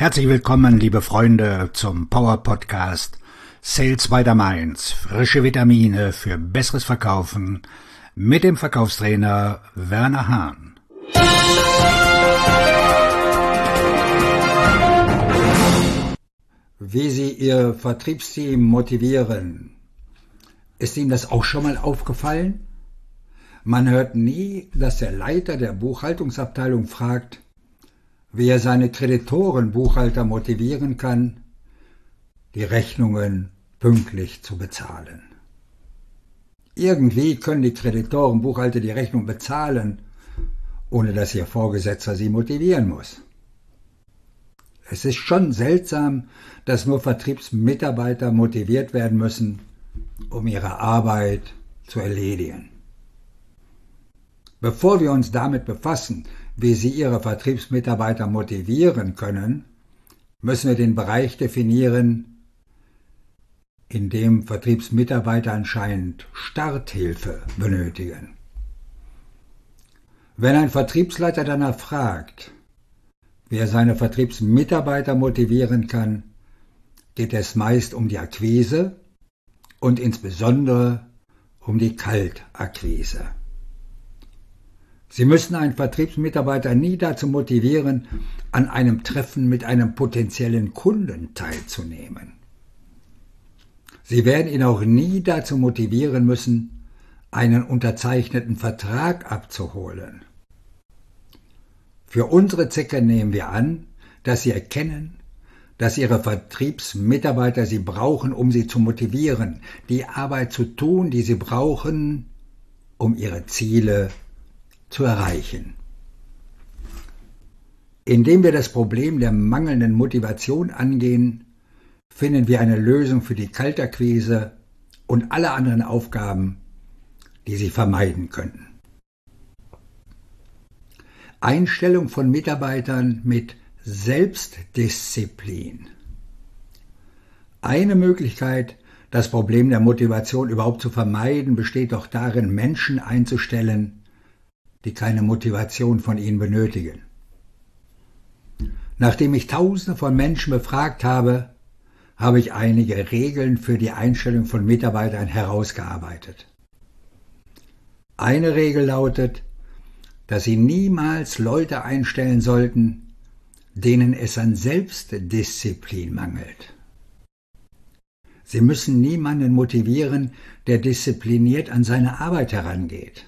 Herzlich willkommen, liebe Freunde, zum Power Podcast Sales by the Mainz. Frische Vitamine für besseres Verkaufen mit dem Verkaufstrainer Werner Hahn. Wie Sie Ihr Vertriebsteam motivieren. Ist Ihnen das auch schon mal aufgefallen? Man hört nie, dass der Leiter der Buchhaltungsabteilung fragt, wie er seine Kreditoren-Buchhalter motivieren kann, die Rechnungen pünktlich zu bezahlen. Irgendwie können die Kreditoren-Buchhalter die Rechnung bezahlen, ohne dass ihr Vorgesetzter sie motivieren muss. Es ist schon seltsam, dass nur Vertriebsmitarbeiter motiviert werden müssen, um ihre Arbeit zu erledigen. Bevor wir uns damit befassen, wie Sie Ihre Vertriebsmitarbeiter motivieren können, müssen wir den Bereich definieren, in dem Vertriebsmitarbeiter anscheinend Starthilfe benötigen. Wenn ein Vertriebsleiter danach fragt, wie er seine Vertriebsmitarbeiter motivieren kann, geht es meist um die Akquise und insbesondere um die Kaltakquise. Sie müssen einen Vertriebsmitarbeiter nie dazu motivieren, an einem Treffen mit einem potenziellen Kunden teilzunehmen. Sie werden ihn auch nie dazu motivieren müssen, einen unterzeichneten Vertrag abzuholen. Für unsere Zwecke nehmen wir an, dass Sie erkennen, dass Ihre Vertriebsmitarbeiter Sie brauchen, um Sie zu motivieren, die Arbeit zu tun, die Sie brauchen, um Ihre Ziele zu erreichen. Indem wir das Problem der mangelnden Motivation angehen, finden wir eine Lösung für die Kaltakquise und alle anderen Aufgaben, die Sie vermeiden könnten. Einstellung von Mitarbeitern mit Selbstdisziplin. Eine Möglichkeit, das Problem der Motivation überhaupt zu vermeiden, besteht doch darin, Menschen einzustellen, die keine Motivation von Ihnen benötigen. Nachdem ich Tausende von Menschen befragt habe, habe ich einige Regeln für die Einstellung von Mitarbeitern herausgearbeitet. Eine Regel lautet, dass Sie niemals Leute einstellen sollten, denen es an Selbstdisziplin mangelt. Sie müssen niemanden motivieren, der diszipliniert an seine Arbeit herangeht.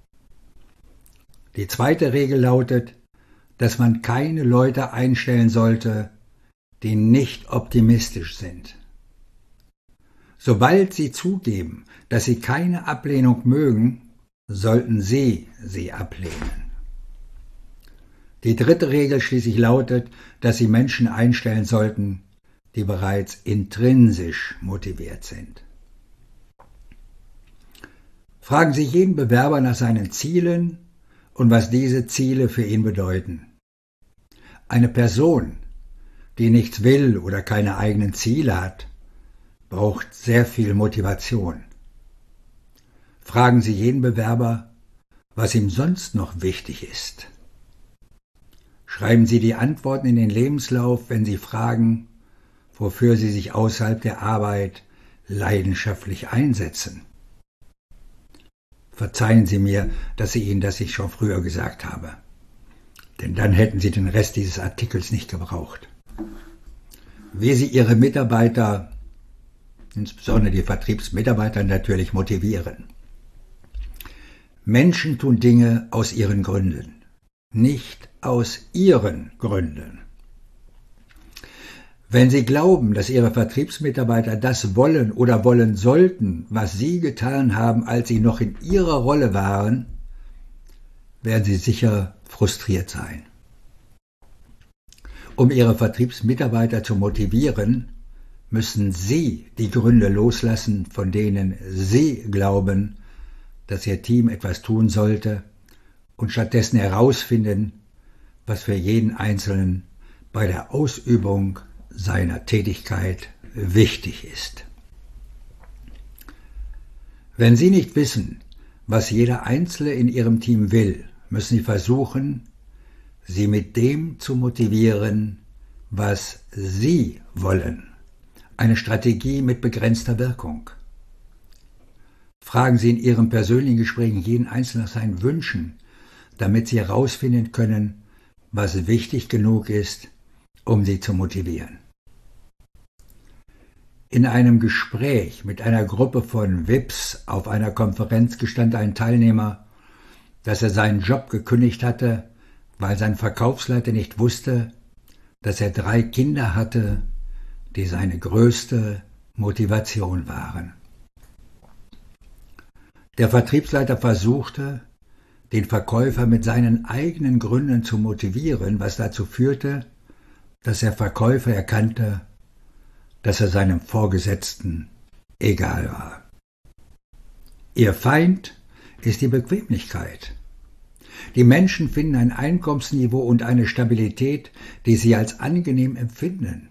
Die zweite Regel lautet, dass man keine Leute einstellen sollte, die nicht optimistisch sind. Sobald sie zugeben, dass sie keine Ablehnung mögen, sollten Sie sie ablehnen. Die dritte Regel schließlich lautet, dass Sie Menschen einstellen sollten, die bereits intrinsisch motiviert sind. Fragen Sie jeden Bewerber nach seinen Zielen und was diese Ziele für ihn bedeuten. Eine Person, die nichts will oder keine eigenen Ziele hat, braucht sehr viel Motivation. Fragen Sie jeden Bewerber, was ihm sonst noch wichtig ist. Schreiben Sie die Antworten in den Lebenslauf, wenn Sie fragen, wofür Sie sich außerhalb der Arbeit leidenschaftlich einsetzen. Verzeihen Sie mir, dass ich Ihnen das nicht schon früher gesagt habe, denn dann hätten Sie den Rest dieses Artikels nicht gebraucht. Wie Sie Ihre Mitarbeiter, insbesondere die Vertriebsmitarbeiter, natürlich motivieren. Menschen tun Dinge aus ihren Gründen, nicht aus Ihren Gründen. Wenn Sie glauben, dass Ihre Vertriebsmitarbeiter das wollen oder wollen sollten, was Sie getan haben, als Sie noch in Ihrer Rolle waren, werden Sie sicher frustriert sein. Um Ihre Vertriebsmitarbeiter zu motivieren, müssen Sie die Gründe loslassen, von denen Sie glauben, dass Ihr Team etwas tun sollte, und stattdessen herausfinden, was für jeden Einzelnen bei der Ausübung seiner Tätigkeit wichtig ist. Wenn Sie nicht wissen, was jeder Einzelne in Ihrem Team will, müssen Sie versuchen, sie mit dem zu motivieren, was Sie wollen. Eine Strategie mit begrenzter Wirkung. Fragen Sie in Ihren persönlichen Gesprächen jeden Einzelnen nach seinen Wünschen, damit Sie herausfinden können, was wichtig genug ist, um Sie zu motivieren. In einem Gespräch mit einer Gruppe von VIPs auf einer Konferenz gestand ein Teilnehmer, dass er seinen Job gekündigt hatte, weil sein Verkaufsleiter nicht wusste, dass er 3 Kinder hatte, die seine größte Motivation waren. Der Vertriebsleiter versuchte, den Verkäufer mit seinen eigenen Gründen zu motivieren, was dazu führte, dass der Verkäufer erkannte, dass er seinem Vorgesetzten egal war. Ihr Feind ist die Bequemlichkeit. Die Menschen finden ein Einkommensniveau und eine Stabilität, die sie als angenehm empfinden.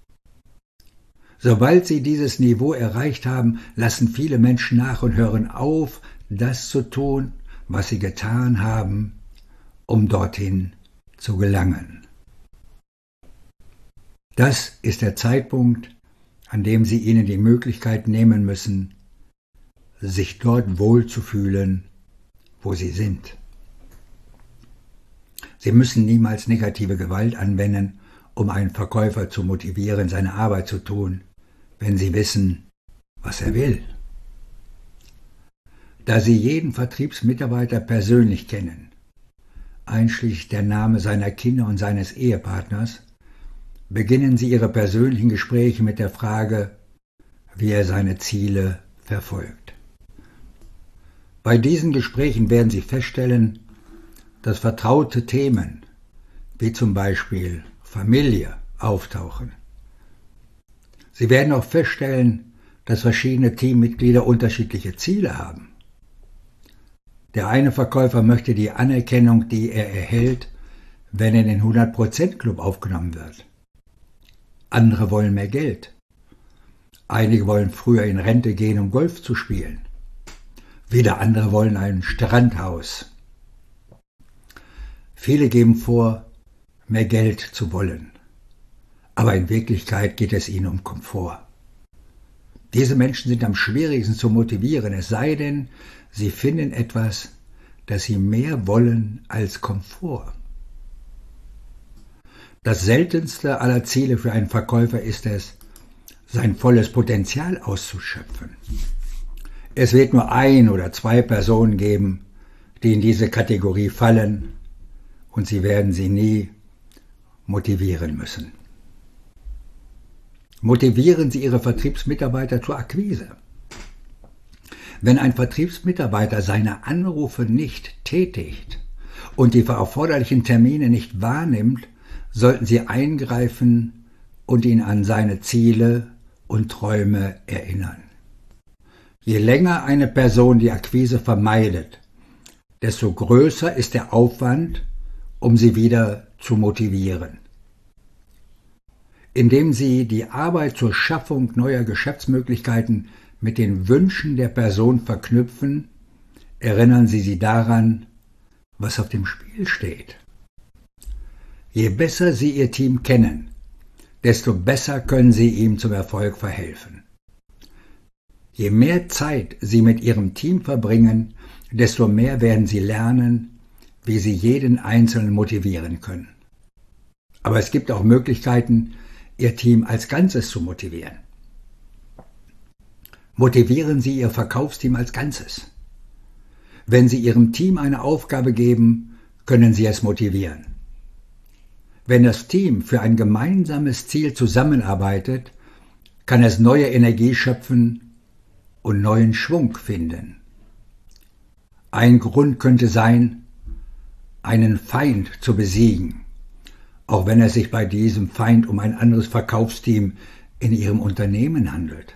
Sobald sie dieses Niveau erreicht haben, lassen viele Menschen nach und hören auf, das zu tun, was sie getan haben, um dorthin zu gelangen. Das ist der Zeitpunkt, an dem Sie ihnen die Möglichkeit nehmen müssen, sich dort wohlzufühlen, wo sie sind. Sie müssen niemals negative Gewalt anwenden, um einen Verkäufer zu motivieren, seine Arbeit zu tun, wenn Sie wissen, was er will. Da Sie jeden Vertriebsmitarbeiter persönlich kennen, einschließlich der Name seiner Kinder und seines Ehepartners, beginnen Sie Ihre persönlichen Gespräche mit der Frage, wie er seine Ziele verfolgt. Bei diesen Gesprächen werden Sie feststellen, dass vertraute Themen, wie zum Beispiel Familie, auftauchen. Sie werden auch feststellen, dass verschiedene Teammitglieder unterschiedliche Ziele haben. Der eine Verkäufer möchte die Anerkennung, die er erhält, wenn er in den 100%-Club aufgenommen wird. Andere wollen mehr Geld. Einige wollen früher in Rente gehen, um Golf zu spielen. Wieder andere wollen ein Strandhaus. Viele geben vor, mehr Geld zu wollen. Aber in Wirklichkeit geht es ihnen um Komfort. Diese Menschen sind am schwierigsten zu motivieren, es sei denn, sie finden etwas, das sie mehr wollen als Komfort. Das seltenste aller Ziele für einen Verkäufer ist es, sein volles Potenzial auszuschöpfen. Es wird nur 1 oder 2 Personen geben, die in diese Kategorie fallen, und Sie werden sie nie motivieren müssen. Motivieren Sie Ihre Vertriebsmitarbeiter zur Akquise. Wenn ein Vertriebsmitarbeiter seine Anrufe nicht tätigt und die erforderlichen Termine nicht wahrnimmt, sollten Sie eingreifen und ihn an seine Ziele und Träume erinnern. Je länger eine Person die Akquise vermeidet, desto größer ist der Aufwand, um sie wieder zu motivieren. Indem Sie die Arbeit zur Schaffung neuer Geschäftsmöglichkeiten mit den Wünschen der Person verknüpfen, erinnern Sie sie daran, was auf dem Spiel steht. Je besser Sie Ihr Team kennen, desto besser können Sie ihm zum Erfolg verhelfen. Je mehr Zeit Sie mit Ihrem Team verbringen, desto mehr werden Sie lernen, wie Sie jeden Einzelnen motivieren können. Aber es gibt auch Möglichkeiten, Ihr Team als Ganzes zu motivieren. Motivieren Sie Ihr Verkaufsteam als Ganzes. Wenn Sie Ihrem Team eine Aufgabe geben, können Sie es motivieren. Wenn das Team für ein gemeinsames Ziel zusammenarbeitet, kann es neue Energie schöpfen und neuen Schwung finden. Ein Grund könnte sein, einen Feind zu besiegen, auch wenn es sich bei diesem Feind um ein anderes Verkaufsteam in Ihrem Unternehmen handelt.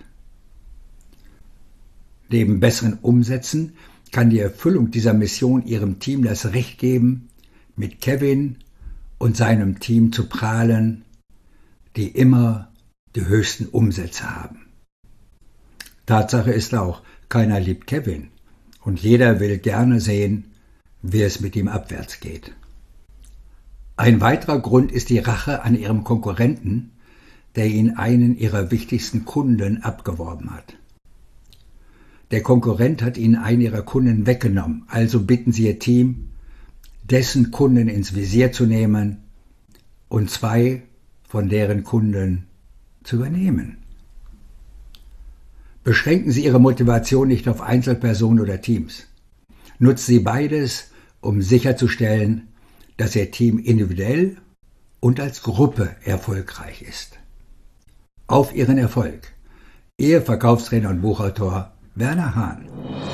Neben besseren Umsätzen kann die Erfüllung dieser Mission Ihrem Team das Recht geben, mit Kevin und seinem Team zu prahlen, die immer die höchsten Umsätze haben. Tatsache ist auch, keiner liebt Kevin – und jeder will gerne sehen, wie es mit ihm abwärts geht. Ein weiterer Grund ist die Rache an Ihrem Konkurrenten, der Ihnen einen Ihrer wichtigsten Kunden abgeworben hat. Der Konkurrent hat Ihnen einen Ihrer Kunden weggenommen, also bitten Sie Ihr Team, dessen Kunden ins Visier zu nehmen und 2 von deren Kunden zu übernehmen. Beschränken Sie Ihre Motivation nicht auf Einzelpersonen oder Teams. Nutzen Sie beides, um sicherzustellen, dass Ihr Team individuell und als Gruppe erfolgreich ist. Auf Ihren Erfolg. Ihr Verkaufstrainer und Buchautor Werner Hahn.